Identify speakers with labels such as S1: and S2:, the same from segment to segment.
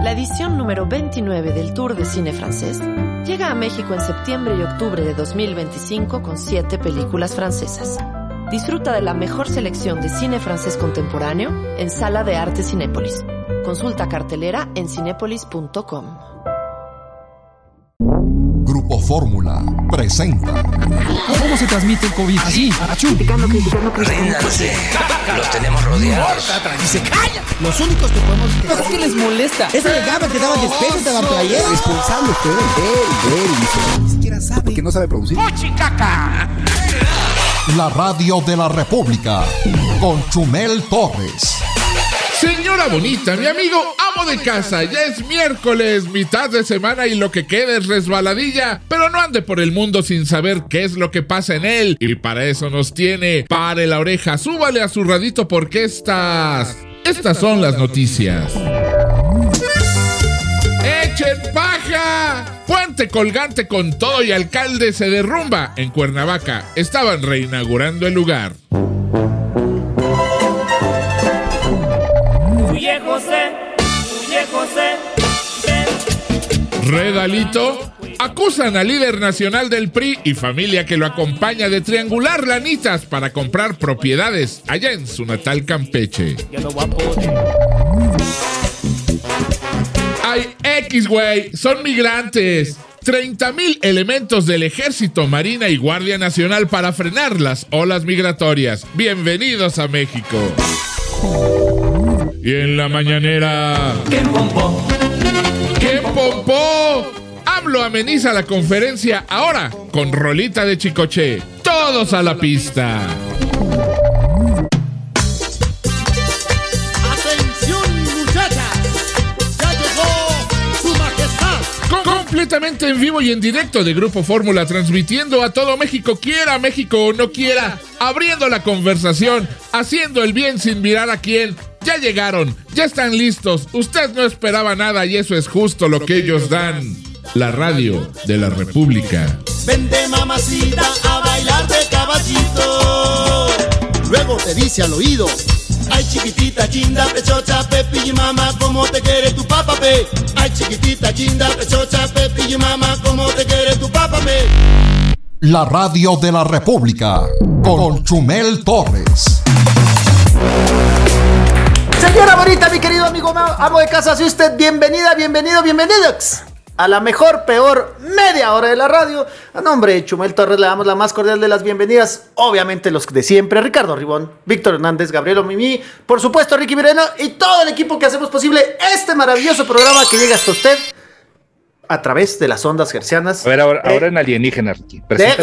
S1: La edición número 29 del Tour de Cine Francés llega a México en septiembre y octubre de 2025 con 7 películas francesas. Disfruta de la mejor selección de cine francés contemporáneo en Sala de Arte Cinépolis. Consulta cartelera en cinépolis.com.
S2: Grupo Fórmula presenta.
S3: ¿Cómo se transmite el COVID? Así, achú.
S4: Criticando.
S5: Ríndanse, los tenemos rodeados.
S3: Y se calla. Los únicos que podemos... Es que les molesta.
S6: Esa de Gaba que daba despecho, te daba player. Responsable usted. Ni siquiera sabe. Porque no sabe producir.
S3: ¡Mochicaca!
S2: La radio de la República con Chumel Torres.
S7: Señora bonita, mi amigo amo de casa, ya es miércoles, mitad de semana y lo que queda es resbaladilla, pero no ande por el mundo sin saber qué es lo que pasa en él. Y para eso nos tiene, pare la oreja, súbale a su radito porque estas son las noticias. ¡Echen paja! Puente colgante con todo y alcalde se derrumba en Cuernavaca. Estaban reinaugurando el lugar. Redalito, acusan al líder nacional del PRI y familia que lo acompaña de triangular lanitas para comprar propiedades allá en su natal Campeche. ¡Ay, X, güey! ¡Son migrantes! 30,000 elementos del Ejército, Marina y Guardia Nacional para frenar las olas migratorias. ¡Bienvenidos a México! Y en la mañanera... ¡Qué pompó! ¡Qué pompó! AMLO ameniza la conferencia ahora con rolita de Chicoche. ¡Todos a la pista! Completamente en vivo y en directo de Grupo Fórmula, transmitiendo a todo México, quiera México o no quiera, abriendo la conversación, haciendo el bien sin mirar a quién. Ya llegaron, ya están listos, usted no esperaba nada y eso es justo lo que ellos dan. La radio de la República.
S8: Vente mamacita a bailar de caballito. Luego te dice al oído: ay chiquitita, chinda, pechocha, pepi y mamá, ¿cómo te quiere tu papá, pe? Ay chiquitita, chinda, pechocha, pepi y mamá, ¿cómo te quiere tu papá, pe?
S2: La radio de la República con Chumel Torres.
S6: Señora bonita, mi querido amigo amo de casa, soy usted bienvenidos a la mejor, peor media hora de la radio. A nombre de Chumel Torres le damos la más cordial de las bienvenidas. Obviamente los de siempre: Ricardo Ribón, Víctor Hernández, Gabriel Mimi, por supuesto Ricky Moreno y todo el equipo que hacemos posible este maravilloso programa que llega hasta usted a través de las ondas hercianas.
S9: A ver, ahora en alienígena, Ricky.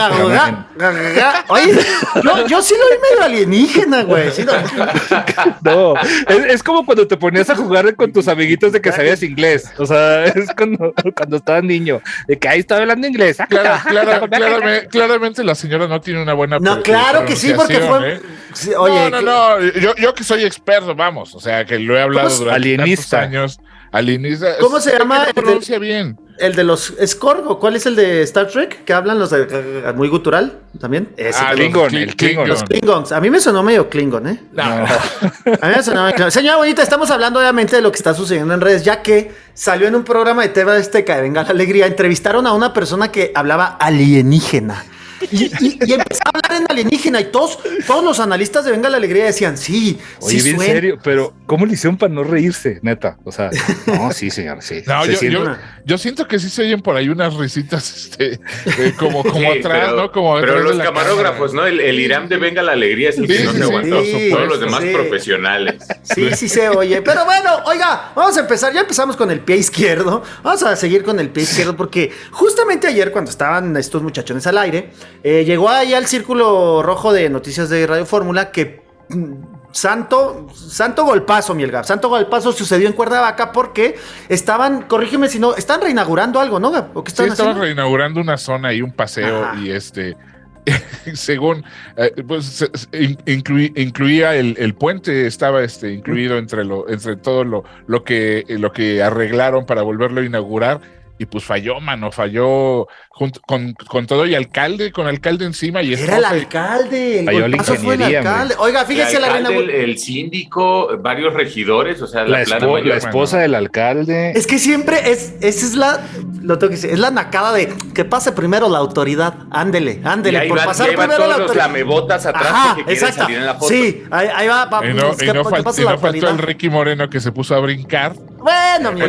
S6: Oye, yo sí lo vi medio alienígena, güey. Sí,
S9: no, es como cuando te ponías a jugar con tus amiguitos de que sabías inglés. O sea, es cuando estabas niño, de que ahí estaba hablando inglés.
S7: Claramente la señora no tiene una buena
S6: No, claro que sí, porque fue... Sí, oye,
S7: no, yo que soy experto, vamos, o sea, que lo he hablado durante tantos años. Alienista.
S6: ¿Cómo se llama?
S7: Pronuncia bien.
S6: El de los Skorg, ¿cuál es el de Star Trek? Que hablan los de muy gutural también.
S9: Klingon.
S6: Los Klingons. A mí me sonó medio Klingon, ¿eh?
S7: No.
S6: A mí me sonó medio Klingon. Señora bonita, estamos hablando obviamente de lo que está sucediendo en redes, ya que salió en un programa de TV Azteca de Venga la Alegría, entrevistaron a una persona que hablaba alienígena. Y empezó a hablar en alienígena y todos los analistas de Venga la Alegría decían, sí,
S9: oye,
S6: sí
S9: bien
S6: suena.
S9: serio, pero ¿cómo le hicieron para no reírse, neta? O sea, no, sí, señor, sí.
S7: No, yo siento que sí se oyen por ahí unas risitas, como sí, atrás,
S10: pero,
S7: ¿no? Como
S10: pero los camarógrafos, cámara, ¿no? El Irán de Venga la Alegría es el que no se aguantó, todos los demás profesionales.
S6: Sí se oye, pero bueno, oiga, vamos a empezar, ya empezamos con el pie izquierdo, vamos a seguir con el pie izquierdo, porque justamente ayer cuando estaban estos muchachones al aire, llegó ahí al círculo rojo de noticias de Radio Fórmula que santo golpazo, Mielgab, santo golpazo sucedió en Cuernavaca porque estaban, corrígeme si no, están reinaugurando algo, ¿no, Gab? ¿O qué estaban haciendo?
S7: Estaban reinaugurando una zona y un paseo. Ajá. Y según pues incluía el puente, estaba incluido entre todo lo que arreglaron para volverlo a inaugurar. y pues falló junto con todo y con alcalde encima. Y
S6: era el alcalde, el golpazo fue el alcalde. Oiga, fíjese
S10: el
S6: alcalde,
S10: la reina. El síndico, varios regidores, o sea,
S9: la esposa del alcalde.
S6: Es que siempre esa es lo tengo que decir, es la nacada de que pase primero la autoridad. Ándele, por pasar primero la autoridad.
S10: Los lamebotas atrás.
S6: Ajá,
S10: que quieren salir en la foto.
S6: Sí, ahí va.
S7: Y no faltó el Ricky Moreno que se puso a brincar.
S6: Bueno, mi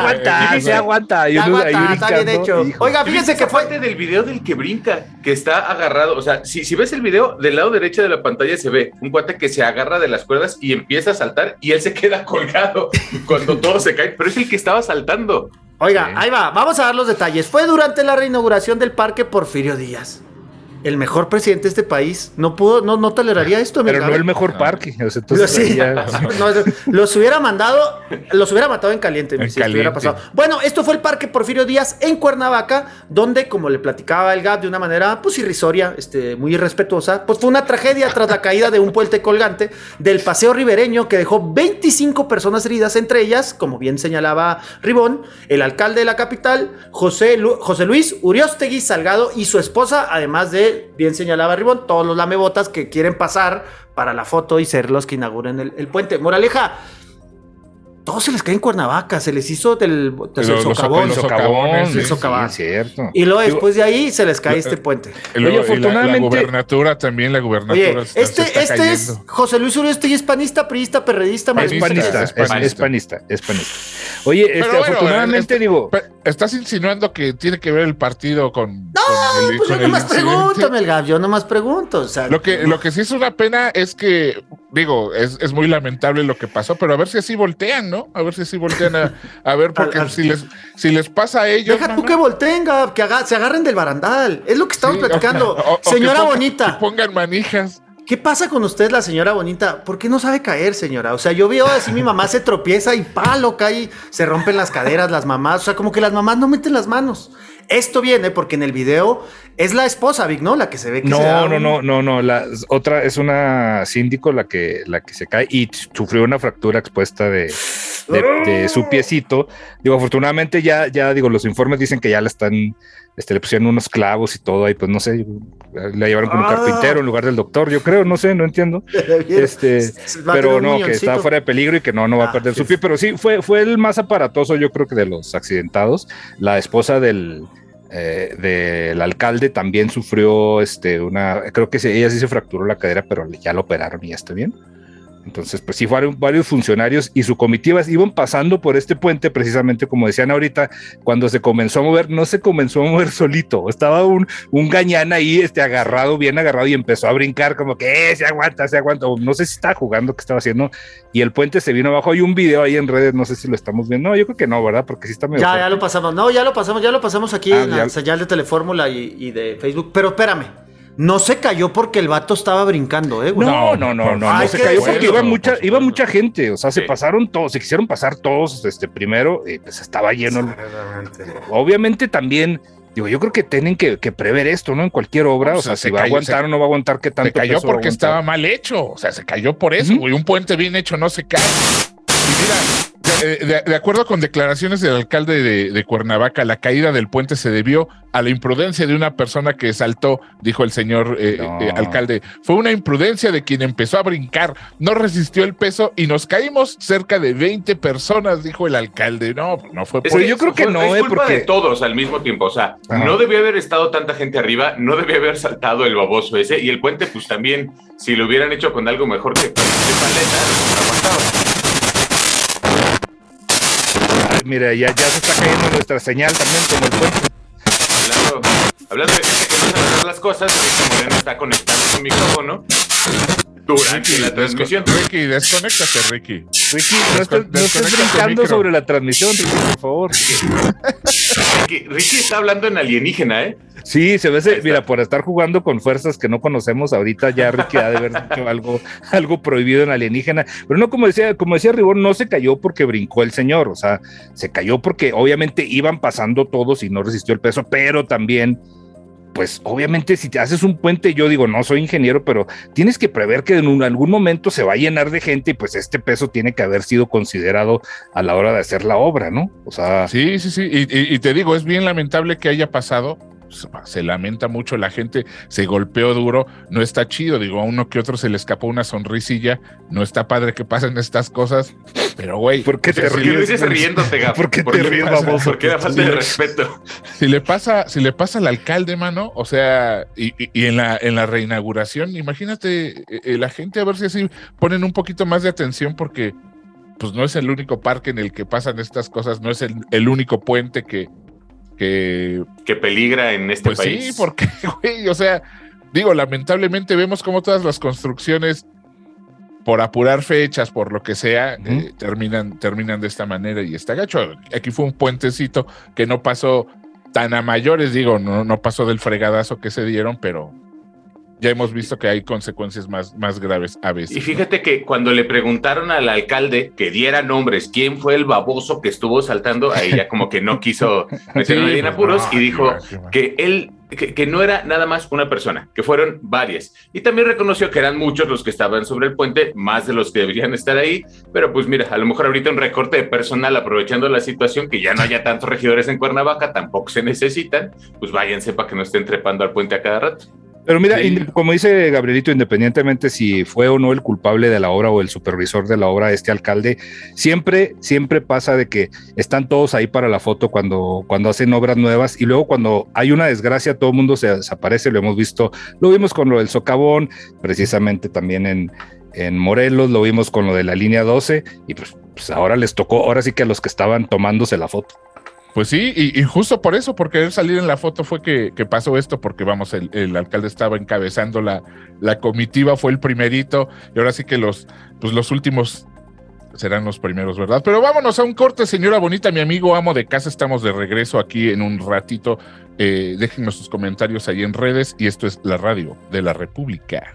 S9: se aguanta.
S6: Está bien hecho. Oiga, fíjense que fue
S10: parte del video del que brinca, que está agarrado. O sea, si ves el video, del lado derecho de la pantalla se ve un cuate que se agarra de las cuerdas y empieza a saltar y él se queda colgado cuando todo se cae, pero es el que estaba saltando.
S6: Oiga, ahí va, vamos a dar los detalles. Fue durante la reinauguración del Parque Porfirio Díaz. El mejor presidente de este país no toleraría esto.
S9: Pero no el mejor parque. O sea, entonces
S6: los hubiera matado en caliente. Si hubiera pasado. Bueno, esto fue el Parque Porfirio Díaz en Cuernavaca, donde, como le platicaba el GAP de una manera pues irrisoria, muy irrespetuosa, pues fue una tragedia tras la caída de un puente colgante del paseo ribereño que dejó 25 personas heridas, entre ellas, como bien señalaba Ribón, el alcalde de la capital, José Luis Uriostegui Salgado, y su esposa, además de, bien señalaba Ribón, todos los lamebotas que quieren pasar para la foto y ser los que inauguren el puente. Moraleja, todos se les cae en Cuernavaca, se les hizo del socavón.
S7: Los socavones,
S6: sí,
S9: es cierto.
S6: Y luego después de ahí se les cae este puente.
S9: Oye, afortunadamente.
S7: La gubernatura también,
S6: Oye, este es José Luis Uriostegui, es panista, priista, perredista,
S9: es panista. Oye, afortunadamente
S7: ¿Estás insinuando que tiene que ver el partido con...
S6: No, pues yo nomás pregunto, Melgar, yo nomás pregunto. O sea,
S7: lo que sí es una pena es que, es muy lamentable lo que pasó, pero a ver si así voltean, ¿no? A ver si así voltean a ver, porque si les pasa a ellos...
S6: Deja tú que volteen, que se agarren del barandal. Es lo que estamos platicando. Señora bonita.
S7: Que pongan manijas.
S6: ¿Qué pasa con usted, la señora bonita? ¿Por qué no sabe caer, señora? O sea, yo veo así, mi mamá se tropieza y palo cae, se rompen las caderas las mamás. O sea, como que las mamás no meten las manos. Esto viene porque en el video es la esposa, Vic, ¿no? La que se ve que
S9: No. La otra es una síndico la que se cae y sufrió una fractura expuesta de su piecito. Afortunadamente ya los informes dicen que ya la están... le pusieron unos clavos y todo ahí, pues no sé, la llevaron con un carpintero en lugar del doctor, yo creo, no sé, no entiendo. Pero no, que está fuera de peligro y que no va a perder su pie, pero sí, fue el más aparatoso, yo creo que de los accidentados. La esposa del alcalde también sufrió creo que ella sí se fracturó la cadera, pero ya la operaron y ya está bien. Entonces, pues sí, fueron varios funcionarios y su comitiva iban pasando por este puente, precisamente como decían ahorita, cuando se comenzó a mover, no se comenzó a mover solito, estaba un gañán ahí, bien agarrado, y empezó a brincar como que se aguanta, o no sé si estaba jugando, qué estaba haciendo, y el puente se vino abajo. Hay un video ahí en redes, no sé si lo estamos viendo, no, yo creo que no, ¿verdad? Porque sí está medio
S6: ya lo pasamos aquí en la señal de Telefórmula y de Facebook, pero espérame. No se cayó porque el vato estaba brincando, güey.
S9: No se cayó porque iba mucha gente, o sea, se pasaron todos, se quisieron pasar todos primero, y pues estaba lleno. Obviamente también, yo creo que tienen que prever esto, ¿no? En cualquier obra, o sea, si va a aguantar o no va a aguantar, qué tanto.
S7: Se cayó porque estaba mal hecho, o sea, se cayó por eso, güey. Un puente bien hecho no se cae. Y mira, de acuerdo con declaraciones del alcalde de Cuernavaca, la caída del puente se debió a la imprudencia de una persona que saltó, dijo el señor alcalde. Fue una imprudencia de quien empezó a brincar, no resistió el peso y nos caímos cerca de 20 personas, dijo el alcalde. No fue por
S10: eso. Yo creo que es culpa de todos al mismo tiempo, o sea, no debió haber estado tanta gente arriba, no debió haber saltado el baboso ese, y el puente pues también, si lo hubieran hecho con algo mejor que paleta, no aguantaba.
S9: Mira, ya se está cayendo nuestra señal también, como el puente.
S10: Hablando de gente que no sabe hacer las cosas, Ricky Moreno está conectando su micrófono durante la transmisión.
S7: Ricky, desconéctate, Ricky.
S9: Ricky, no estés brincando sobre la transmisión, Ricky, por favor.
S10: Ricky está hablando en alienígena, ¿eh?
S9: Sí, se ve, mira, por estar jugando con fuerzas que no conocemos ahorita, ya Ricky ha de haber dicho algo prohibido en alienígena, pero no, como decía Ribón, no se cayó porque brincó el señor, o sea, se cayó porque obviamente iban pasando todos y no resistió el peso, pero también pues obviamente si te haces un puente, yo digo, no soy ingeniero, pero tienes que prever que en algún momento se va a llenar de gente y pues este peso tiene que haber sido considerado a la hora de hacer la obra, ¿no? O sea...
S7: Sí. Y te digo, es bien lamentable que haya pasado. Se lamenta mucho, la gente se golpeó duro, no está chido, digo, a uno que otro se le escapó una sonrisilla, no está padre que pasen estas cosas, pero güey,
S9: ¿por qué
S10: te ríes? Lo dices riéndote, Gab.
S9: ¿Por qué te ríes, baboso?
S10: Porque da falta de respeto.
S7: Si le pasa al alcalde, mano, o sea, y en la reinauguración, imagínate la gente, a ver si así ponen un poquito más de atención, porque pues no es el único parque en el que pasan estas cosas, no es el único puente que
S10: peligra en este
S7: pues
S10: país.
S7: Sí, porque, güey, o sea, digo, lamentablemente vemos como todas las construcciones, por apurar fechas, por lo que sea, terminan de esta manera y está gacho. Aquí fue un puentecito que no pasó tan a mayores, digo, no pasó del fregadazo que se dieron, pero ya hemos visto que hay consecuencias más graves a veces.
S10: Y fíjate que cuando le preguntaron al alcalde que diera nombres, quién fue el baboso que estuvo saltando, ahí ya como que no quiso meterlo en apuros y dijo que él, que no era nada más una persona, que fueron varias. Y también reconoció que eran muchos los que estaban sobre el puente, más de los que deberían estar ahí, pero pues mira, a lo mejor ahorita un recorte de personal aprovechando la situación, que ya no haya tantos regidores en Cuernavaca, tampoco se necesitan, pues váyanse para que no estén trepando al puente a cada rato.
S9: Pero mira, como dice Gabrielito, independientemente si fue o no el culpable de la obra o el supervisor de la obra, este alcalde, siempre pasa de que están todos ahí para la foto cuando hacen obras nuevas y luego cuando hay una desgracia todo el mundo se desaparece, lo vimos con lo del socavón, precisamente también en Morelos, lo vimos con lo de la línea 12 y pues ahora les tocó, ahora sí que a los que estaban tomándose la foto.
S7: Pues sí, y justo por eso, por querer salir en la foto fue que pasó esto, porque vamos, el alcalde estaba encabezando la comitiva, fue el primerito, y ahora sí que los últimos serán los primeros, ¿verdad? Pero vámonos a un corte, señora bonita, mi amigo amo de casa, estamos de regreso aquí en un ratito, déjenos sus comentarios ahí en redes, y esto es la radio de la República.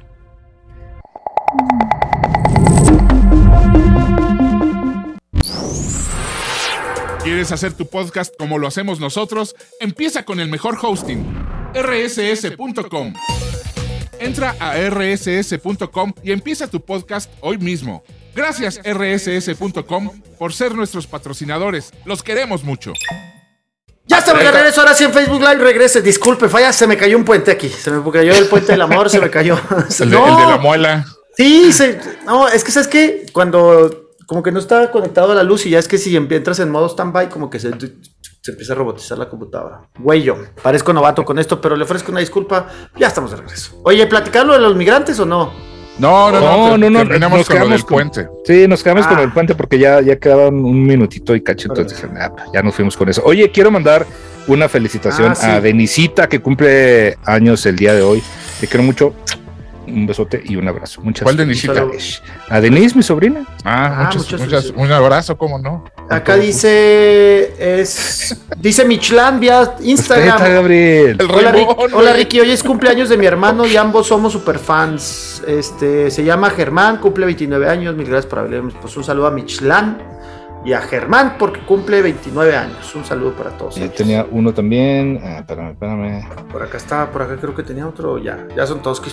S7: ¿Quieres hacer tu podcast como lo hacemos nosotros? Empieza con el mejor hosting, rss.com. Entra a rss.com y empieza tu podcast hoy mismo. Gracias rss.com por ser nuestros patrocinadores. Los queremos mucho.
S6: Ya estamos de regreso, ahora sí en Facebook Live, regrese. Disculpe, falla, se me cayó un puente aquí. Se me cayó el puente del amor, se me cayó.
S7: El de la muela.
S6: Sí, no, es que ¿sabes qué? Cuando como que no está conectado a la luz y ya es que si entras en modo standby como que se empieza a robotizar la computadora. Güey, yo parezco novato con esto, pero le ofrezco una disculpa. Ya estamos de regreso. Oye, ¿platicarlo de los migrantes o no?
S9: No.
S7: Terminamos con lo del puente.
S9: Sí, nos quedamos con el puente porque ya quedaban un minutito y cacho, entonces dije, ya nos fuimos con eso. Oye, quiero mandar una felicitación a Denisita, que cumple años el día de hoy. Te quiero mucho. Un besote y un abrazo.
S7: ¿Cuál Denisita?
S9: A Denise, mi sobrina.
S7: Un abrazo, ¿cómo no?
S6: Acá dice Michelán vía Instagram.
S9: Respeta, Gabriel.
S6: Hola Ricky, hoy es cumpleaños de mi hermano y ambos somos super fans. Se llama Germán, cumple 29 años. Mil gracias por haberle. Pues un saludo a Michelán y a Germán porque cumple 29 años. Un saludo para todos.
S9: Yo tenía uno también. Espérame.
S6: Por acá creo que tenía otro. Ya son todos.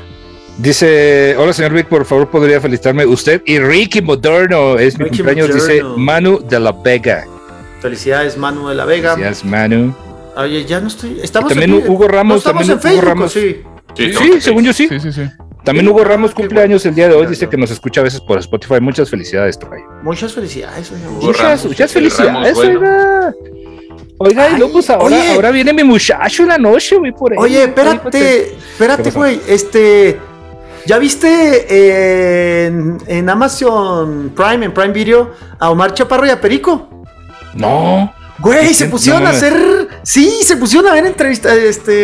S9: Dice, hola señor Vic, por favor podría felicitarme usted y Ricky Moderno, es mi cumpleaños, dice Manu de la Vega.
S6: Felicidades Manu de la Vega.
S9: Felicidades Manu.
S6: Oye, ya no estoy, estamos
S9: también Hugo Ramos,
S6: estamos en Facebook, Ramos. Sí,
S9: según yo sí. También Hugo Ramos cumpleaños el día de hoy, dice que nos escucha a veces por Spotify. Muchas felicidades, Tocayo.
S6: Muchas felicidades,
S9: muchas felicidades, Oiga, y luego pues ahora viene mi muchacho en la noche, güey, por ahí.
S6: Oye, espérate, güey, ¿ya viste en Amazon Prime, en Prime Video, a Omar Chaparro y a Perico?
S9: No.
S6: Güey, se pusieron a hacer... Sí, se pusieron a ver entrevistas,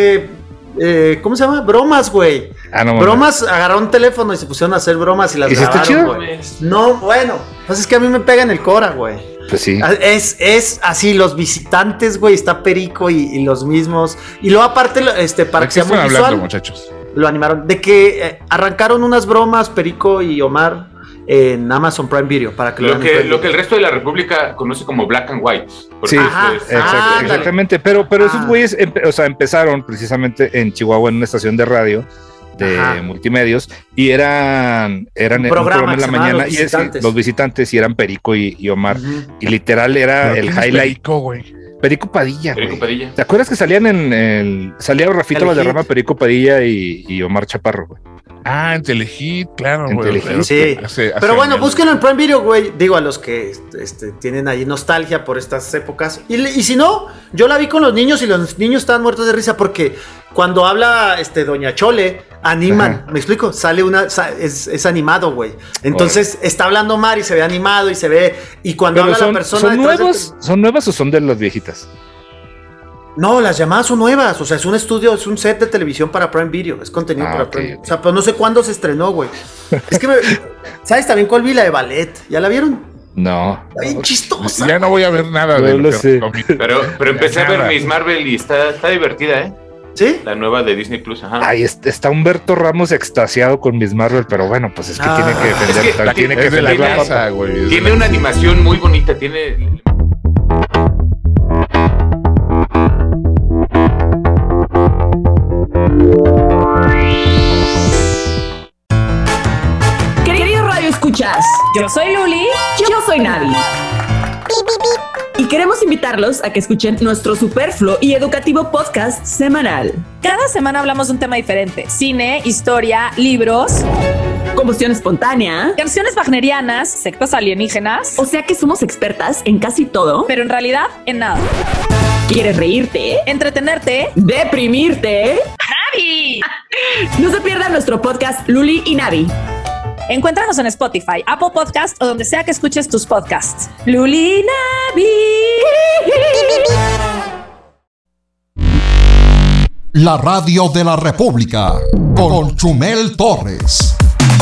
S6: ¿cómo se llama? Bromas, güey. Bromas, agarraron un teléfono y se pusieron a hacer bromas y las grabaron, güey. No, bueno, pues es que a mí me pega en el cora, güey.
S9: Pues sí.
S6: Es así, los visitantes, güey, está Perico y los mismos. Y luego aparte, para que sea muy visual,
S7: muchachos?
S6: Lo animaron. De que arrancaron unas bromas, Perico y Omar, en Amazon Prime Video para que
S10: lo que el resto de la República conoce como Black and White.
S9: Sí, exactamente. Pero esos güeyes empezaron precisamente en Chihuahua en una estación de radio de multimedios y eran un programa en la mañana los visitantes y eran Perico y Omar y literal era el highlight. Perico Padilla, güey. ¿Te acuerdas que salían salía Rafito Valderrama, Perico Padilla y Omar Chaparro, güey?
S7: Ah, en Telehit, claro, güey.
S6: Sí. Pero bueno, búsquenlo en Prime Video, güey. Digo, a los que tienen ahí nostalgia por estas épocas. Y si no, yo la vi con los niños y los niños estaban muertos de risa porque cuando habla Doña Chole, animan. ¿Me explico? Sale es animado, güey. Entonces está hablando Omar y se ve animado y se ve. Y cuando habla la persona.
S9: ¿Son nuevas o son de las viejitas?
S6: No, las llamadas son nuevas, o sea, es un estudio, es un set de televisión para Prime Video, es contenido para Prime. O sea, pero no sé cuándo se estrenó, güey. Es que ¿sabes también cuál vi? La de Ballet? ¿Ya la vieron?
S9: No.
S6: Está bien chistosa.
S7: Ya no voy a ver nada de
S9: lo sé.
S10: Pero empecé a ver Miss Marvel y está divertida, ¿eh?
S6: ¿Sí?
S10: La nueva de Disney Plus, ajá.
S9: Ay, está Humberto Ramos extasiado con Miss Marvel, pero bueno, pues es que tiene que defender, tiene que defender la
S7: plaza, güey.
S10: Tiene una animación muy bonita, tiene.
S4: Queridos Radio Escuchas, yo soy Luli, yo soy Navi. Y queremos invitarlos a que escuchen nuestro superfluo y educativo podcast semanal.
S11: Cada semana hablamos de un tema diferente: cine, historia, libros,
S4: combustión espontánea,
S11: canciones wagnerianas, sectas alienígenas.
S4: O sea que somos expertas en casi todo,
S11: pero en realidad en nada.
S4: ¿Quieres reírte?
S11: ¿Entretenerte?
S4: ¿Deprimirte?
S11: ¡Navi!
S4: No se pierdan nuestro podcast Luli y Navi.
S11: Encuéntranos en Spotify, Apple Podcast o donde sea que escuches tus podcasts. Luli y Navi.
S2: La radio de la República con Chumel Torres.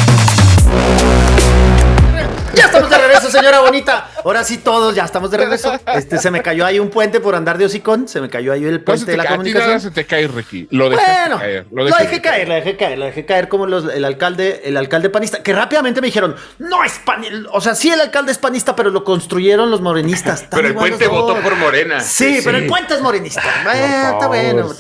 S6: Ya estamos de regreso, señora bonita. Ahora sí, todos ya estamos de regreso. Se me cayó ahí un puente por andar de hocicón. Se me cayó ahí el puente de la comunicación.
S7: Nada se te cae, Ricky. Lo dejé
S6: caer como el alcalde panista, que rápidamente me dijeron, no es panista. O sea, sí, el alcalde es panista, pero lo construyeron los morenistas.
S10: Pero el puente votó por Morena.
S6: Sí, pero el puente es morenista. Está bueno.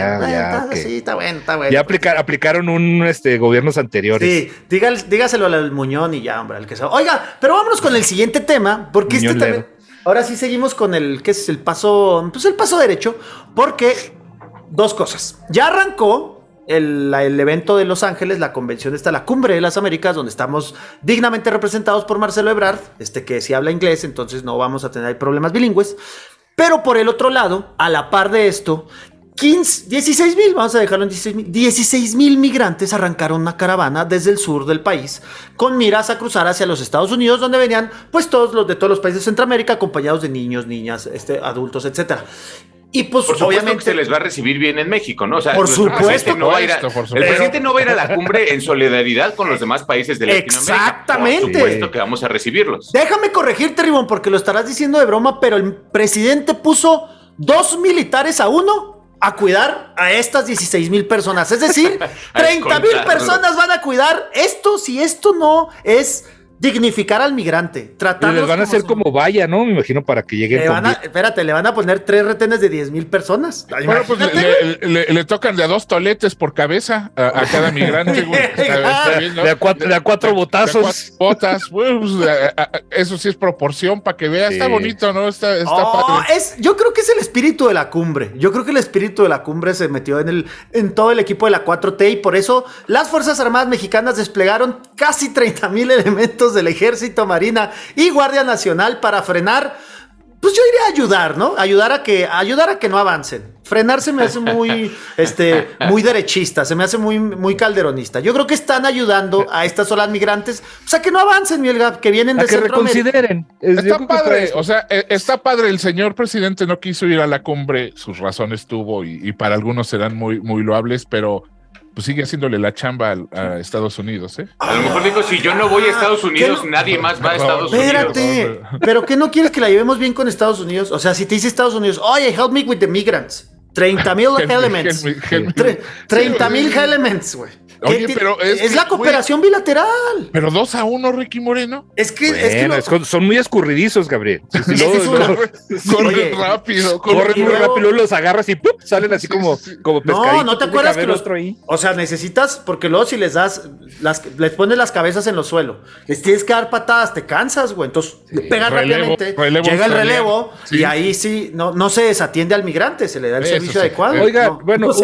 S9: Ya aplicaron un gobiernos anteriores.
S6: Sí, dígaselo al Muñón y ya, hombre, al que sea. Oiga, pero vámonos con el siguiente tema, porque también. Ahora sí seguimos con el paso derecho, porque dos cosas. Ya arrancó el evento de Los Ángeles, la convención la Cumbre de las Américas, donde estamos dignamente representados por Marcelo Ebrard, que sí habla inglés, entonces no vamos a tener problemas bilingües. Pero por el otro lado, a la par de esto, 16,000, vamos a dejarlo en 16,000 migrantes arrancaron una caravana desde el sur del país con miras a cruzar hacia los Estados Unidos, donde venían pues todos los países de Centroamérica acompañados de niños, niñas, adultos, etcétera. Y pues
S10: por supuesto
S6: obviamente
S10: que se les va a recibir bien en México, ¿no? O sea,
S6: por supuesto,
S10: el presidente no va a ir a la cumbre en solidaridad con los demás países de Latinoamérica.
S6: Exactamente.
S10: Por supuesto que vamos a recibirlos.
S6: Déjame corregirte, Ribón, porque lo estarás diciendo de broma, pero el presidente puso 2 militares a 1 a cuidar a estas 16,000 personas. Es decir, 30,000 personas van a cuidar esto, si esto no es dignificar al migrante.
S9: Tratarlos les van a hacer como vaya, ¿no? Me imagino para que lleguen.
S6: Le van a poner 3 retenes de 10,000 personas.
S7: Bueno, pues le tocan de a 2 toletes por cabeza a cada migrante.
S9: De a 4 botazos.
S7: Botas, pues, eso sí es proporción para que vea. Sí. Está bonito, ¿no? Está padre.
S6: Yo creo que es el espíritu de la cumbre. Yo creo que el espíritu de la cumbre se metió en todo el equipo de la 4T y por eso las Fuerzas Armadas Mexicanas desplegaron casi 30,000 elementos del Ejército, Marina y Guardia Nacional para frenar, pues yo iría a ayudar, ¿no? Ayudar a que no avancen. Frenar se me hace muy derechista, se me hace muy calderonista. Yo creo que están ayudando a estas olas migrantes, o sea, que no avancen, Mielga, que vienen de Centroamérica.
S9: Que reconsideren.
S7: Está padre, o sea, está padre. El señor presidente no quiso ir a la cumbre, sus razones tuvo y para algunos serán muy loables, pero pues sigue haciéndole la chamba a Estados Unidos, ¿eh?
S10: A lo mejor digo, si yo no voy a Estados Unidos, nadie más va a Estados Unidos.
S6: Espérate, ¿pero qué no quieres que la llevemos bien con Estados Unidos? O sea, si te dice Estados Unidos, oye, help me with the migrants. 30,000 elements. 30,000 elements, güey.
S7: Oye, pero
S6: es la cooperación bilateral.
S7: Pero 2-1, Ricky Moreno.
S9: Son muy escurridizos, Gabriel.
S7: Corren rápido.
S9: Corren muy rápido, los agarras y ¡pum! Salen así como pescaditos.
S6: No te acuerdas que o sea, necesitas, porque luego si les das, les pones las cabezas en los suelos, les tienes que dar patadas, te cansas, güey. Entonces pegan rápidamente, llega el relevo y ahí sí, no se desatiende al migrante, se le da el servicio adecuado.
S9: Oiga,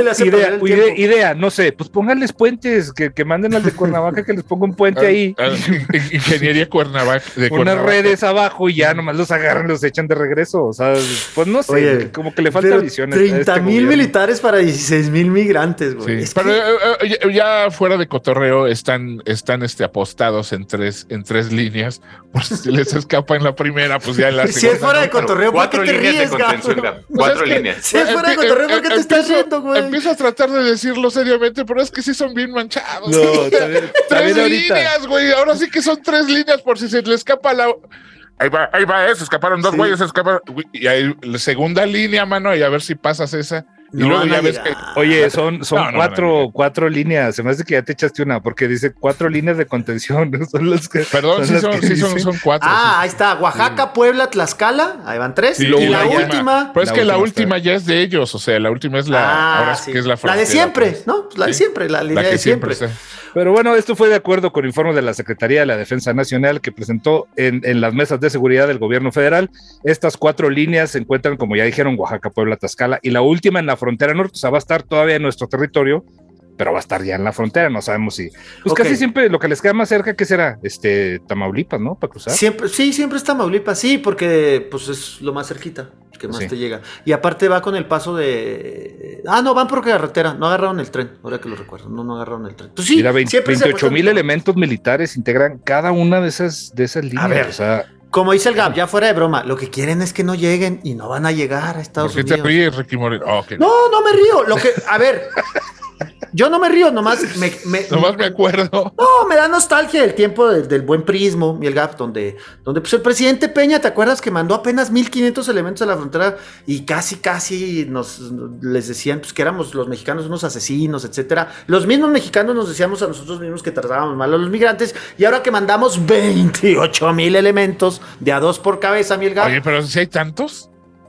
S9: idea, no sé, pues pónganles puentes, que manden al de Cuernavaca que les ponga un puente ahí.
S7: Ingeniería Cuernavaca.
S9: Unas redes abajo y ya nomás los agarran, los echan de regreso. O sea, pues no sé,
S6: oye,
S9: como que le falta visión.
S6: 30,000 militares para 16,000 migrantes, güey.
S7: Sí, pero ya fuera de cotorreo están apostados en tres líneas. Por si se les escapa en la primera, pues ya en la segunda.
S6: Si es fuera de cotorreo, ¿por qué te ríes,
S10: Gab? 4 líneas.
S6: Si es fuera de cotorreo, ¿por qué te estás riendo, güey?
S7: Empiezo a tratar de decirlo seriamente, pero es que sí son bien manchados.
S9: No,
S7: tres líneas, güey. Ahora sí que son 3 líneas por si se le escapa la... Ahí va, se escaparon 2 güeyes, y ahí la segunda línea, mano, y a ver si pasas esa. Y luego ya ves que...
S9: Oye, son 4 líneas. Se me hace que ya te echaste una, porque dice 4 líneas de contención. Son las que,
S7: perdón, son 4.
S6: Ahí está. Oaxaca, Puebla, Tlaxcala. Ahí van 3.
S7: Sí,
S6: y la última.
S7: Pero es que la última ya es de ellos. O sea, la última es ahora sí que es la frontera.
S6: La de siempre, pues. ¿no? La de siempre, la línea de siempre.
S9: Pero bueno, esto fue de acuerdo con informes de la Secretaría de la Defensa Nacional que presentó en las mesas de seguridad del gobierno federal. Estas 4 líneas se encuentran, como ya dijeron, Oaxaca, Puebla, Tlaxcala, y la última en la frontera norte. O sea, va a estar todavía en nuestro territorio, pero va a estar ya en la frontera, no sabemos si... Pues casi siempre lo que les queda más cerca, ¿qué será? Tamaulipas, ¿no? Para cruzar.
S6: Siempre es Tamaulipas, sí, porque pues es lo más cerquita, que más te llega. Y aparte va con el paso de... no, van por carretera, no agarraron el tren, ahora que lo recuerdo, no agarraron el tren. Pues sí,
S9: mira, 28,000 elementos militares integran cada una de esas líneas.
S6: A ver,
S9: o sea...
S6: Como dice el Gab, ya fuera de broma, lo que quieren es que no lleguen y no van a llegar a Estados Unidos.
S7: ¿Por qué te ríes, Ricky Moreno?
S6: No me río. A ver, yo no me río, nomás
S7: nomás me acuerdo.
S6: No, me da nostalgia el tiempo del buen Prismo y el Gap, donde pues el presidente Peña, ¿te acuerdas que mandó apenas 1,500 elementos a la frontera y casi les decían pues que éramos los mexicanos unos asesinos, etcétera? Los mismos mexicanos nos decíamos a nosotros mismos que tratábamos mal a los migrantes, y ahora que mandamos 28,000 elementos de a 2 por cabeza, mi el Gap.
S7: Oye, pero si hay tantos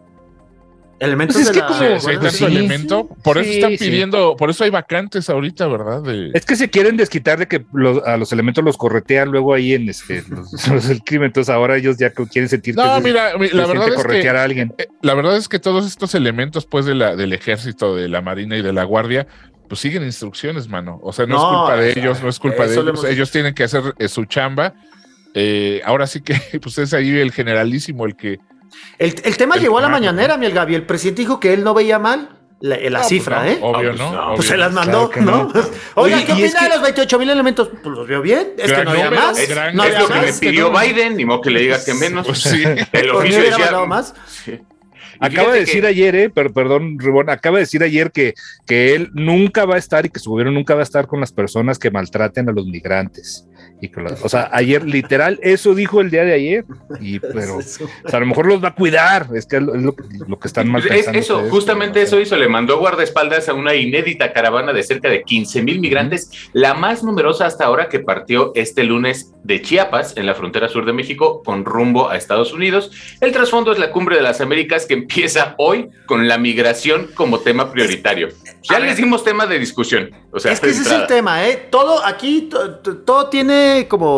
S6: elementos
S7: pues elemento, por eso están pidiendo, por eso hay vacantes ahorita, ¿verdad?
S9: Es que se quieren desquitar de que a los elementos los corretean luego ahí en el crimen, entonces ahora ellos ya quieren sentir
S7: la verdad es
S9: corretear a alguien.
S7: La verdad es que todos estos elementos pues del ejército, de la marina y de la guardia, pues siguen instrucciones, mano. O sea, no es culpa de ellos, no es culpa de ellos. Ellos tienen que hacer su chamba. Ahora sí que pues es ahí el generalísimo el que...
S6: El tema llegó a la mañanera, mi el Gaby. El presidente dijo que él no veía mal la cifra,
S7: pues no, obvio, ¿no?
S6: Pues
S7: obvio.
S6: se las mandó,
S9: claro
S6: ¿no? Oiga, ¿qué opina de los 28,000 elementos? Pues los vio bien. Es que no había más.
S10: Es lo que le pidió Biden, ni modo que le digas que menos.
S7: Pues sí.
S10: El oficio decía...
S6: más.
S10: Sí.
S9: Acaba de decir ayer, perdón, Ribón, acaba de decir ayer que él nunca va a estar y que su gobierno nunca va a estar con las personas que maltraten a los migrantes. O sea, ayer, literal, eso dijo el día de ayer. Pero o sea, a lo mejor los va a cuidar. Es que es lo que están mal pensando.
S10: Eso, justamente eso hizo. Le mandó guardaespaldas a una inédita caravana de cerca de 15,000 migrantes, la más numerosa hasta ahora, que partió este lunes de Chiapas, en la frontera sur de México, con rumbo a Estados Unidos. El trasfondo es la Cumbre de las Américas, que empieza hoy con la migración como tema prioritario. Ya les dimos tema de discusión. O sea,
S6: es que ese es el tema, ¿eh? Todo aquí, todo tiene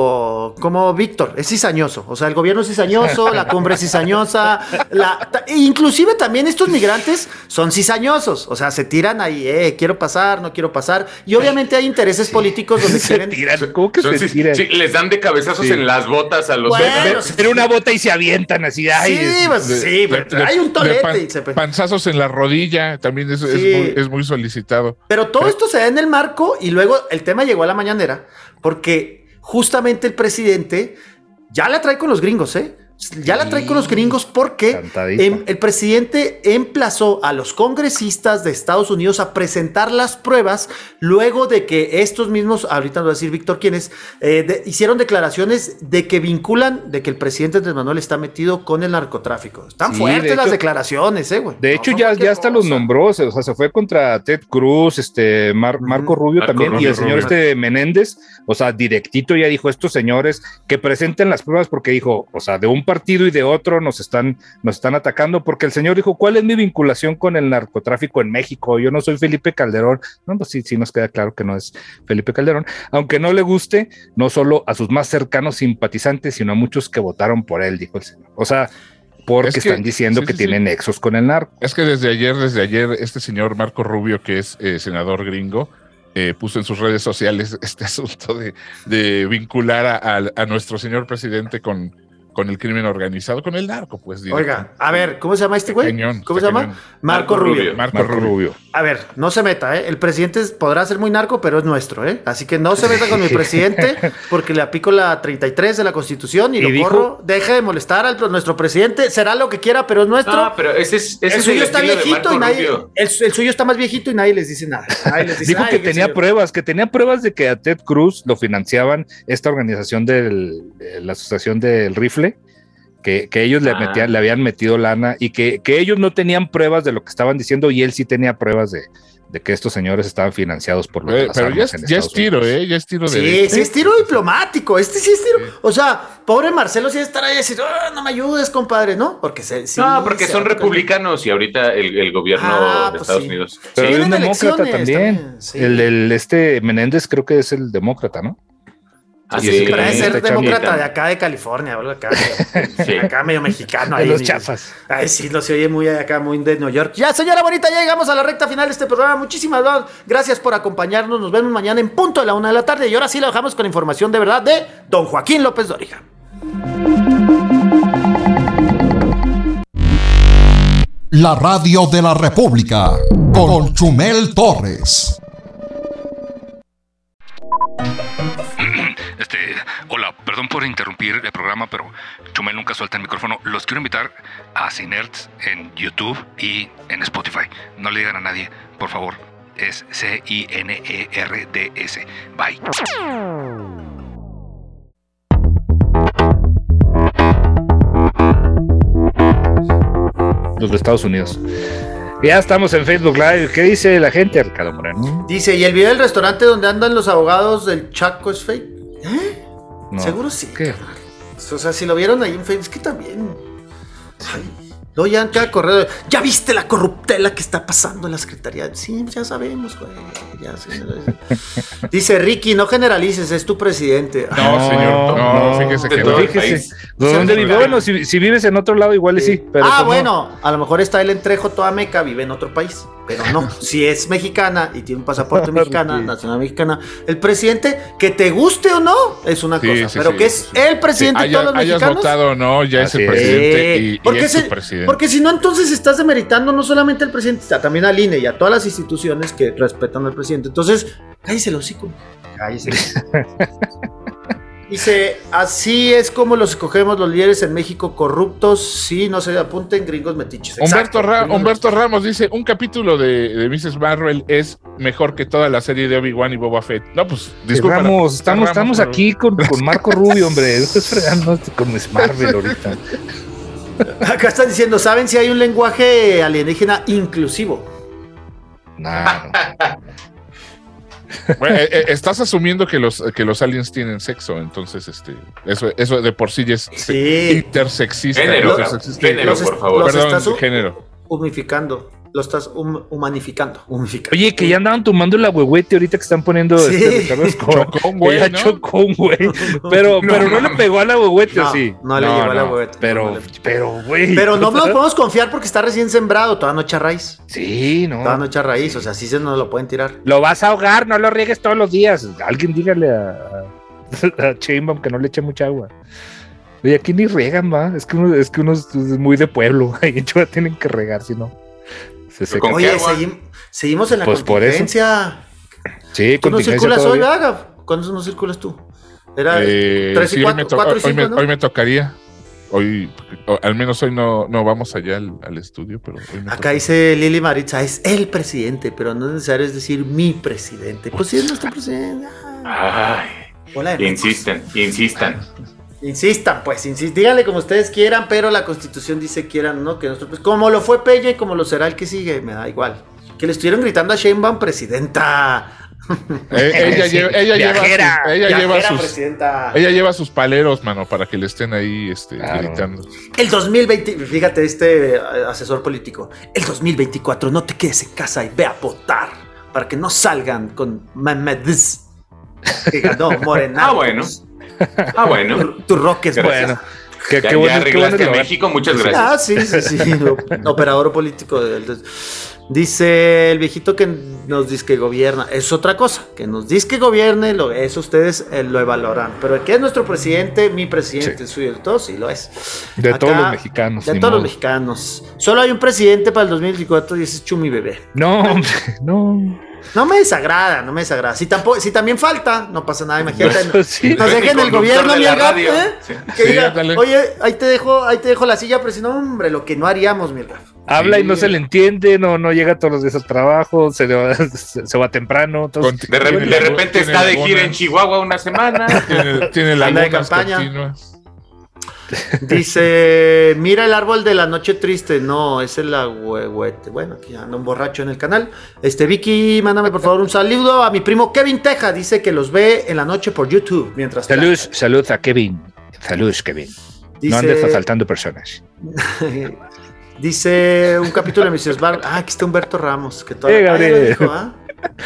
S6: como Víctor, es cizañoso. O sea, el gobierno es cizañoso, la cumbre es cizañosa, inclusive también estos migrantes son cizañosos. O sea, se tiran ahí, quiero pasar, no quiero pasar. Y obviamente hay intereses políticos donde quieren...
S9: ¿Cómo que se tiran?
S10: Sí, les dan de cabezazos en las botas a los...
S6: Bueno,
S9: ven una bota y se avientan así.
S6: Pero hay un tolete.
S7: Panzazos en la rodilla, también es muy solicitado.
S6: Pero todo esto se da en el marco, y luego el tema llegó a la mañanera, porque justamente el presidente ya la trae con los gringos, ¿eh? O ya la trae con los gringos porque el presidente emplazó a los congresistas de Estados Unidos a presentar las pruebas luego de que estos mismos, ahorita nos va a decir Víctor quiénes, hicieron declaraciones de que vinculan, de que el presidente Andrés Manuel está metido con el narcotráfico. Están fuertes las declaraciones, güey.
S9: De hecho, ya hasta los nombró, o sea, se fue contra Ted Cruz, Marco Rubio también, y el señor Menéndez, o sea, directito ya dijo, estos señores que presenten las pruebas, porque dijo, o sea, de un partido y de otro nos están atacando, porque el señor dijo, ¿cuál es mi vinculación con el narcotráfico en México? Yo no soy Felipe Calderón. No, pues sí nos queda claro que no es Felipe Calderón, aunque no le guste, no solo a sus más cercanos simpatizantes, sino a muchos que votaron por él, dijo el señor. O sea, porque están diciendo que tiene nexos con el narco.
S7: Es que desde ayer, este señor Marco Rubio, que es senador gringo, puso en sus redes sociales este asunto de vincular a nuestro señor presidente con el crimen organizado, con el narco, pues.
S6: Oiga, a ver, ¿cómo se llama este güey? ¿Cómo se llama?
S7: Cañón.
S6: Marco Rubio.
S7: Marco Rubio.
S6: A ver, no se meta, ¿eh? El presidente podrá ser muy narco, pero es nuestro, ¿eh? Así que no se meta con mi presidente, porque le aplico la 33 de la Constitución y lo corro. Deje de molestar a nuestro presidente. Será lo que quiera, pero es nuestro.
S10: No, pero ese
S6: el suyo está viejito y nadie. El suyo está más viejito y nadie les dice nada.
S9: Dijo que tenía pruebas de que a Ted Cruz lo financiaban esta organización de la Asociación del Rifle. Que ellos le habían metido lana y que ellos no tenían pruebas de lo que estaban diciendo y él sí tenía pruebas de que estos señores estaban financiados por lo de las armas en Estados Unidos.
S7: Ya es tiro de...
S6: Sí es tiro diplomático, sí es tiro... O sea, pobre Marcelo sí estará ahí y decir, no me ayudes, compadre, ¿no? Porque
S10: porque son republicanos y ahorita el gobierno de Estados Unidos.
S9: Pero hay un demócrata también. El Menéndez creo que es el demócrata, ¿no?
S6: Sí, parece ser demócrata de acá de California, ¿verdad? Acá medio mexicano.
S9: De los chafas.
S6: Ay, sí, lo se oye muy acá, muy de New York. Ya, señora bonita, ya llegamos a la recta final de este programa. Muchísimas gracias por acompañarnos. Nos vemos mañana en punto de la 1 de la tarde. Y ahora sí lo dejamos con información de verdad de don Joaquín López Dóriga.
S2: La radio de la República con Chumel Torres.
S12: Hola, perdón por interrumpir el programa, pero Chumel nunca suelta el micrófono. Los quiero invitar a Cinerts en YouTube y en Spotify. No le digan a nadie, por favor. Es CINERDS. Bye.
S9: Los de Estados Unidos. Ya estamos en Facebook Live. ¿Qué dice la gente, Ricardo Moreno?
S6: Dice, ¿y el video del restaurante donde andan los abogados del Chaco es fake?
S9: No.
S6: Seguro sí.
S9: ¿Qué?
S6: O sea, si lo vieron ahí en Facebook, es que también... Ay, no, ya cada correo... ¿Ya viste la corruptela que está pasando en la Secretaría? Sí, ya sabemos, güey. Dice Ricky, no generalices, es tu presidente.
S7: No, señor. No, fíjese que no.
S9: Fíjese. ¿Dónde vive? Bueno, si vives en otro lado, igual sí. Pero
S6: bueno, a lo mejor está él en Trejo, toda Meca, vive en otro país. Pero no, si es mexicana y tiene un pasaporte mexicana, nacional mexicana, el presidente, que te guste o no, es una cosa, pero que es el presidente de todos los mexicanos.
S7: Hayas votado o no, ya es el presidente y es su presidente.
S6: Porque si no, entonces estás demeritando no solamente al presidente, también al INE y a todas las instituciones que respetan al presidente. Entonces, cállese el hocico. Cállese. Dice, así es como los escogemos los líderes en México corruptos. Sí, no se apunten, gringos metiches.
S7: Humberto Ramos dice, un capítulo de Mrs. Marvel es mejor que toda la serie de Obi-Wan y Boba Fett. No, pues, disculpa.
S9: Ramos, estamos aquí con Marco Rubio, hombre. No estás fregando con Mrs. Marvel ahorita.
S6: Acá están diciendo, ¿saben si hay un lenguaje alienígena inclusivo?
S9: No.
S7: Bueno, estás asumiendo que los aliens tienen sexo, entonces eso de por sí ya es intersexista.
S10: Género, por favor.
S7: Perdón, género.
S6: Humificando. Lo estás humanificando.
S9: Oye, que ya andaban tomando la huehuete ahorita que están poniendo Ricardo Escobar.
S7: Chocón, güey, ¿no?
S9: Chocón, güey. Pero no le pegó a la huehuete, sí.
S6: No le llegó a la huehuete.
S9: Pero, güey.
S6: Pero no nos podemos confiar porque está recién sembrado, todavía no echa raíz.
S9: Sí, no.
S6: Todavía no echa raíz, o sea, sí se nos lo pueden tirar.
S9: Lo vas a ahogar, no lo riegues todos los días. Alguien dígale a Sheinbaum que no le eche mucha agua. Oye, aquí ni riegan, va. Es que uno es muy de pueblo. Ahí en Chihuahua tienen que regar, si no.
S6: Oye, seguimos en la contingencia.
S9: Sí,
S6: ¿tú no circulas hoy, Vaga? ¿Cuándo no circulas tú? Era 3 y 4, 4 y 5, ¿no?
S7: Hoy me tocaría. hoy, al menos hoy no vamos allá al estudio, pero hoy me
S6: Acá
S7: toca.
S6: dice Lili Maritza, es el presidente, pero no es necesario es decir mi presidente. Pues sí es nuestro presidente.
S10: Ay,
S6: Hola,
S10: insistan.
S6: Insistan, díganle como ustedes quieran, pero la Constitución dice quieran, ¿no? Que nosotros, como lo fue Pelle, como lo será el que sigue, me da igual. Que le estuvieron gritando a Sheinbaum, presidenta.
S7: Ella lleva sus paleros, mano, para que le estén ahí gritando.
S6: El 2020, fíjate, asesor político, el 2024 no te quedes en casa y ve a votar para que no salgan con Mamadis que ganó Morena.
S10: Ah, bueno.
S6: Tu Roques,
S10: bueno. Qué bueno arreglaste México, muchas gracias.
S6: Sí. Operador político. Dice el viejito que nos dice que gobierna. Es otra cosa. Que nos dice que gobierne, eso ustedes lo evaluarán. Pero que es nuestro presidente, mi presidente, suyo de todos, sí lo es.
S9: De todos los mexicanos.
S6: De todos los mexicanos. Solo hay un presidente para el 2024 y ese es Chumi Bebé.
S9: No.
S6: No me desagrada. Si también falta, no pasa nada, imagínate.
S9: Sí.
S6: Nos dejen el gobierno, mi Elgap, que diga,
S7: dale.
S6: oye, ahí te dejo la silla, pero si no, hombre, lo que no haríamos, mi Elgap.
S9: Habla y no se le entiende, no llega todos los días al trabajo, se va temprano. Entonces,
S10: de repente está de gira en Chihuahua una semana.
S7: Tiene la
S6: de campaña. Continuas. Dice, mira el árbol de la noche triste. No, es el agüehuete. Bueno, aquí anda un borracho en el canal. Vicky, mándame por favor un saludo a mi primo Kevin Teja. Dice que los ve en la noche por YouTube. Mientras
S9: Salud a Kevin. Saludos, Kevin.
S6: Dice,
S9: no andes asaltando personas.
S6: Dice un capítulo de Mrs. Bar. Aquí está Humberto Ramos. Que todavía
S9: Gabriel.
S6: dijo, ¿ah?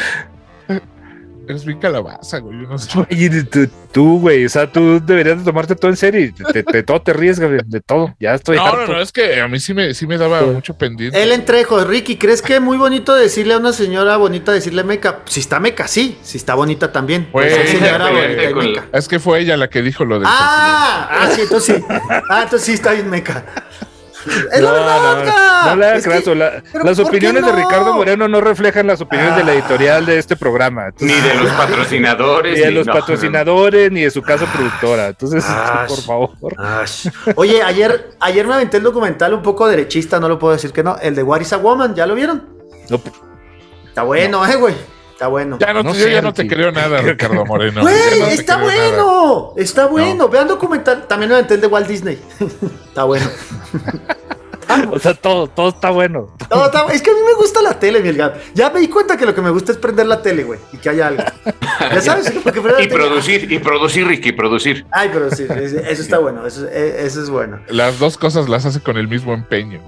S7: Eres bien calabaza, güey. Yo no sé.
S9: Oye, tú, güey, o sea, tú deberías de tomarte todo en serio y todo te ríes, Gabriel, de todo. Ya estoy harto.
S7: No, es que a mí sí me daba mucho pendiente.
S6: El entrejo, Ricky, ¿crees que es muy bonito decirle a una señora bonita, decirle meca? Si está meca, sí. Si está bonita también.
S7: Pues,
S6: señora bonita y meca.
S7: Es que fue ella la que dijo lo del
S6: sí, entonces sí. Entonces sí está bien meca. Es la verdad,
S9: no le hagas caso. Las opiniones de Ricardo Moreno no reflejan las opiniones de la editorial de este programa.
S10: Entonces, ni de los patrocinadores.
S9: Ni de los patrocinadores, ni de su casa productora. Entonces, por favor.
S6: Oye, ayer me aventé el documental un poco derechista, no lo puedo decir que no. El de What is a Woman, ¿ya lo vieron?
S9: No.
S6: Está bueno, güey. Está bueno.
S7: Yo ya no te creo nada, Ricardo Moreno.
S6: Güey, está bueno. Está bueno. Vean documental. También me aventé el de Walt Disney. Está bueno.
S9: O sea, todo está bueno.
S6: Es que a mí me gusta la tele, mi Elgap. Ya me di cuenta que lo que me gusta es prender la tele, güey, y que haya algo. Ya sabes, porque
S10: producir, Ricky, producir.
S6: Ay, pero sí, eso está bueno, eso es bueno.
S7: Las dos cosas las hace con el mismo empeño.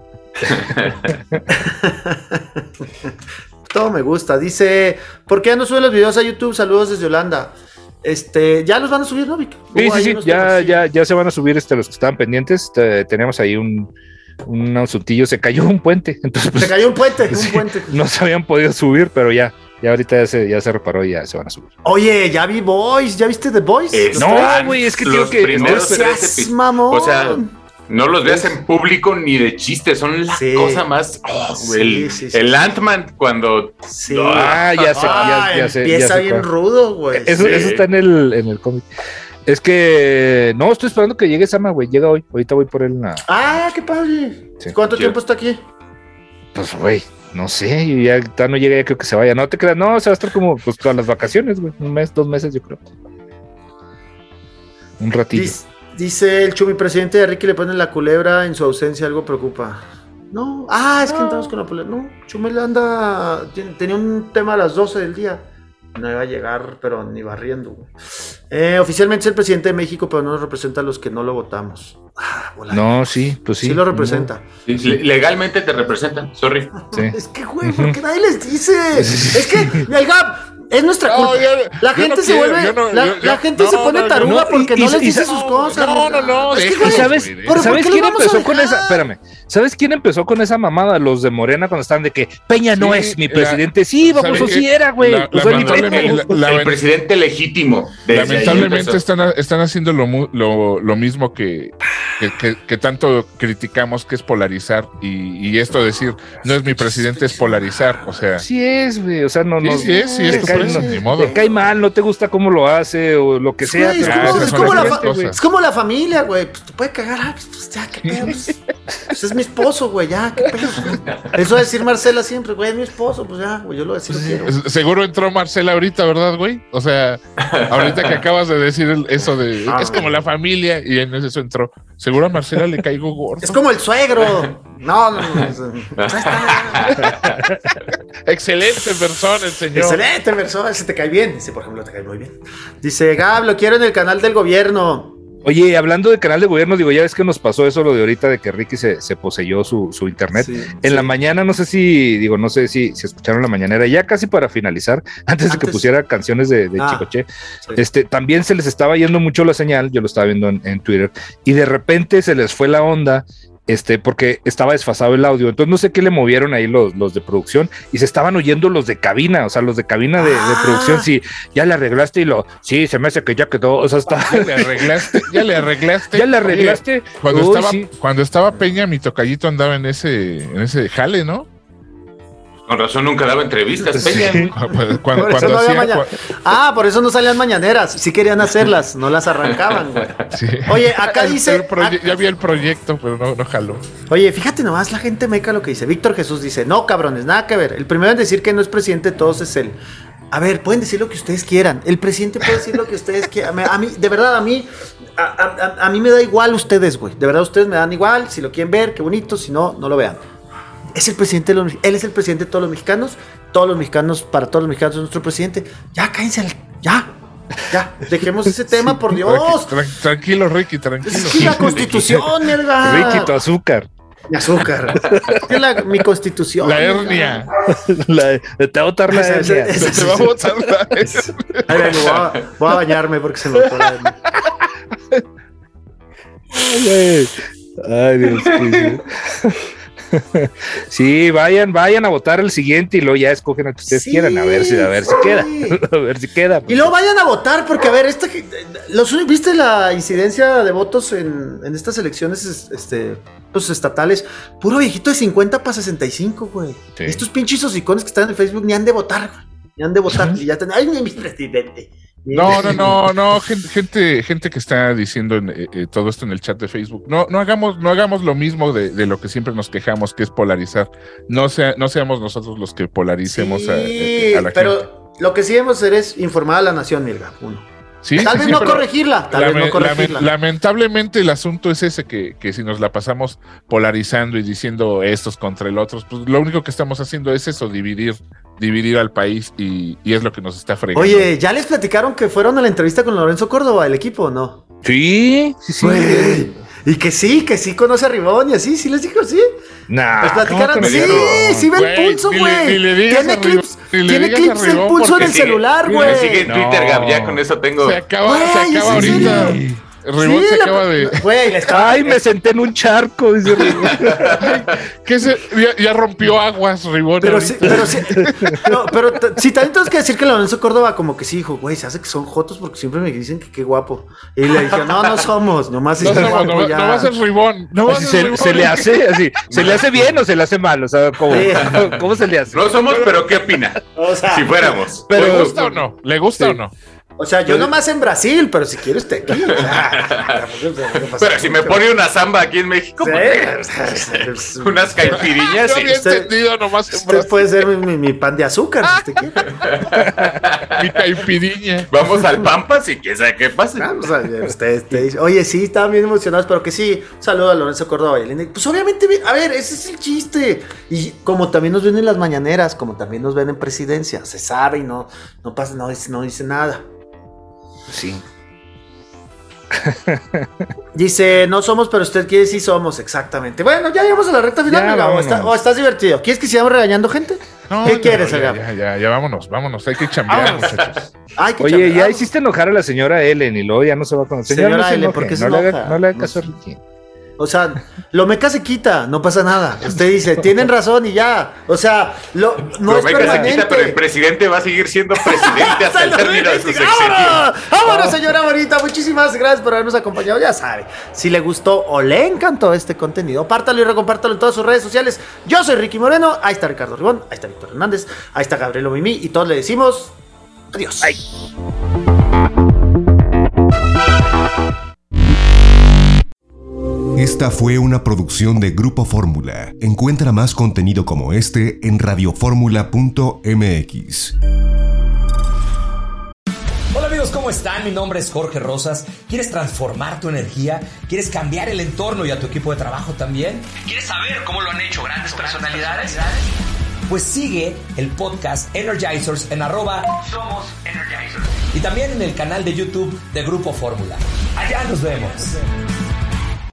S6: Todo me gusta. Dice, ¿por qué ya no sube los videos a YouTube? Saludos desde Holanda. Ya los van a subir, ¿no, Vic?
S9: Sí, ya se van a subir los que estaban pendientes. Teníamos ahí un asuntillo, se cayó un puente. Entonces, pues,
S6: se cayó un puente.
S9: No se habían podido subir, pero ya ahorita ya se reparó y ya se van a subir.
S6: Oye, ya vi Boys, ¿ya viste The Boys?
S9: No, güey, es que tengo que...
S10: No seas
S6: mamón.
S10: O sea, no los veas en público ni de chiste, son la cosa más... el Ant-Man cuando...
S6: Sí.
S9: Ya sé.
S6: Empieza bien rudo, güey.
S9: Eso está en el cómic. Es que... No, estoy esperando que llegue Sama, güey. Llega hoy. Ahorita voy por él.
S6: Qué padre. Sí. ¿Cuánto tiempo está aquí?
S9: Pues, güey, no sé. Ya no llega, ya creo que se vaya. No te creas. No, se va a estar como pues todas las vacaciones, güey. 1 mes, 2 meses, yo creo. Un ratillo.
S6: Dice el Chumi, presidente de Ricky le ponen la culebra en su ausencia, algo preocupa. No, es que entramos con la culebra. No, Chumel anda, tenía un tema a las 12 del día. No iba a llegar, pero ni barriendo. Oficialmente es el presidente de México, pero no nos representa a los que no lo votamos.
S9: No, sí, pues sí.
S6: Sí lo representa.
S10: No. Legalmente te representan, sorry.
S6: Sí. Es que, güey, porque nadie les dice. Es que, el Gap, es nuestra culpa. La gente se vuelve. La gente se pone taruga porque no les dice sus cosas.
S7: No.
S6: Es que,
S9: ¿sabes quién empezó con esa? Espérame. ¿Sabes quién empezó con esa mamada? Los de Morena cuando estaban de que Peña no es mi presidente. Sí, pues sí era, güey.
S10: El presidente legítimo.
S7: Lamentablemente están haciendo lo mismo que tanto criticamos, que es polarizar. Y esto decir, no es mi presidente, es polarizar. O sea.
S9: Sí es, güey. O sea, no.
S7: Sí es tu
S9: te cae mal, no te gusta cómo lo hace o lo que sea.
S6: Güey, es como la familia, güey. Pues te puede cagar, pues ya, qué pedo. Pues es mi esposo, güey, ya, qué pedo. Eso va a decir Marcela siempre, güey, es mi esposo, pues ya, güey, yo lo quiero.
S7: Seguro entró Marcela ahorita, ¿verdad, güey? O sea, ahorita que acabas de decir eso de es como la familia y en eso entró. Seguro a Marcela le caigo gordo.
S6: Es como el suegro. No.
S7: Excelente persona el señor.
S6: Excelente persona, se te cae bien. Dice, por ejemplo, te cae muy bien. Dice, Gab, lo quiero en el canal del gobierno.
S9: Oye, hablando de canal de gobierno, digo, ya ves que nos pasó eso lo de ahorita de que Ricky se poseyó su internet. En la mañana, no sé si escucharon la mañanera, ya casi para finalizar, antes de que pusiera canciones de Chicoche, también se les estaba yendo mucho la señal, yo lo estaba viendo en Twitter, y de repente se les fue la onda, porque estaba desfasado el audio, entonces no sé qué le movieron ahí los de producción y se estaban oyendo los de cabina, o sea, los de cabina de producción, sí, ya le arreglaste sí, se me hace que ya quedó, o sea, está...
S7: Ya le arreglaste. Oye, cuando estaba Peña, mi tocallito andaba en ese jale, ¿no?
S10: Con razón nunca daba entrevistas, Peña.
S7: Sí.
S6: Por eso no salían mañaneras. Sí querían hacerlas, no las arrancaban, güey. Sí. Oye, acá dice...
S7: Ya vi el proyecto, pero no jaló.
S6: Oye, fíjate nomás la gente meca lo que dice. Víctor Jesús dice, no, cabrones, nada que ver. El primero en decir que no es presidente de todos es él. A ver, pueden decir lo que ustedes quieran. El presidente puede decir lo que ustedes quieran. A mí, de verdad, a mí me da igual ustedes, güey. De verdad, ustedes me dan igual. Si lo quieren ver, qué bonito. Si no, no lo vean. Es el presidente él es el presidente de todos los mexicanos. Para todos los mexicanos es nuestro presidente. Ya, cállense, ya, dejemos ese tema, por Dios.
S7: Tranquilo, Ricky, tranquilo.
S6: Es que la Constitución, mierda.
S9: Ricky, tu azúcar.
S6: Mi azúcar. Es mi Constitución.
S7: La hernia.
S9: Te va a botar la hernia.
S7: Te va a botar la hernia.
S6: Voy a bañarme porque se me botó la hernia.
S9: Ay, Dios mío. Sí, vayan a votar el siguiente y luego ya escogen a que ustedes quieran, a ver si queda. A ver si queda.
S6: Y luego vayan a votar, porque a ver, ¿viste la incidencia de votos en estas elecciones pues estatales? Puro viejito de 50 para 65, güey. Sí. Estos pinches hocicones que están en Facebook ni han de votar, güey. Y ya están, ay, mi presidente.
S7: No, gente que está diciendo todo esto en el chat de Facebook. No hagamos lo mismo de lo que siempre nos quejamos, que es polarizar. No seamos nosotros los que polaricemos a la gente.
S6: Pero lo que sí debemos hacer es informar a la nación, Mirga, uno. Tal vez no corregirla.
S7: Lamentablemente el asunto es ese, que si nos la pasamos polarizando y diciendo estos contra el otro, pues lo único que estamos haciendo es eso, dividir al país y es lo que nos está fregando.
S6: Oye, ¿ya les platicaron que fueron a la entrevista con Lorenzo Córdoba, el equipo, o no?
S9: Sí.
S6: Wey. Y que sí conoce a Ribón y así, sí les dijo, sí.
S9: Nah,
S6: les platicaron, sí ve el pulso, güey. Tiene clips del pulso en el celular, güey.
S10: Me sigue en Twitter, Gab, ya con eso tengo.
S7: Se acaba ahorita. Ribón se acaba de...
S9: Ay, me senté en un charco, dice Ribón.
S7: Ya rompió aguas, Ribón.
S6: Pero sí, también tengo que decir que Lorenzo Córdoba como que sí dijo, güey, se hace que son jotos porque siempre me dicen que qué guapo. Y le dije, no somos, nomás
S7: no va a ser Ribón.
S9: Se le hace así, ¿se le hace bien o se le hace mal? O sea, ¿cómo se le hace?
S10: No somos, pero ¿qué opina? O sea, si fuéramos.
S7: ¿Le gusta o no? ¿Le gusta o no?
S6: O sea, yo nomás en Brasil, pero si quiere usted aquí.
S10: Pero si me pone una samba aquí en México, pues, unas caipirinhas.
S7: Yo había entendido nomás en Brasil.
S6: Usted puede ser mi pan de azúcar, si usted quiere.
S7: Mi caipiriña.
S10: Vamos al Pampas y quién sabe qué pasa.
S6: Usted dice, oye, sí, estaban bien emocionados, pero que sí. Un saludo a Lorenzo Córdoba y Elena. Pues obviamente, a ver, ese es el chiste. Y como también nos ven en las mañaneras, como también nos ven en presidencia, se sabe y no pasa, no dice nada.
S9: Sí.
S6: Dice, no somos, pero usted quiere sí somos, exactamente. Bueno, ya llegamos a la recta final, ¿o estás divertido? ¿Quieres que sigamos regañando gente?
S7: No,
S6: ¿Qué quieres,
S7: ya, vámonos, hay que chambear, muchachos.
S9: Oye, ya hiciste enojar a la señora Ellen y luego ya no se va a conocer.
S6: Señora Ellen, ¿por qué se enoja?
S9: No le haga caso a Ricky.
S6: O sea, lo meca se quita, no pasa nada. Usted dice, tienen razón y ya. O sea, no es permanente. Se quita,
S10: pero el presidente va a seguir siendo presidente hasta el término de su sexenio.
S6: ¡Vámonos, señora bonita! Muchísimas gracias por habernos acompañado. Ya sabe, si le gustó o le encantó este contenido, pártalo y recompártalo en todas sus redes sociales. Yo soy Ricky Moreno, ahí está Ricardo Ribón, ahí está Víctor Hernández, ahí está Gabriel Mimí y todos le decimos... Adiós.
S9: Bye.
S13: Esta fue una producción de Grupo Fórmula. Encuentra más contenido como este en radioformula.mx.
S14: Hola amigos, ¿cómo están? Mi nombre es Jorge Rosas. ¿Quieres transformar tu energía? ¿Quieres cambiar el entorno y a tu equipo de trabajo también?
S5: ¿Quieres saber cómo lo han hecho grandes personalidades?
S14: Pues sigue el podcast Energizers en @Somos Energizers. Y también en el canal de YouTube de Grupo Fórmula. Allá nos vemos.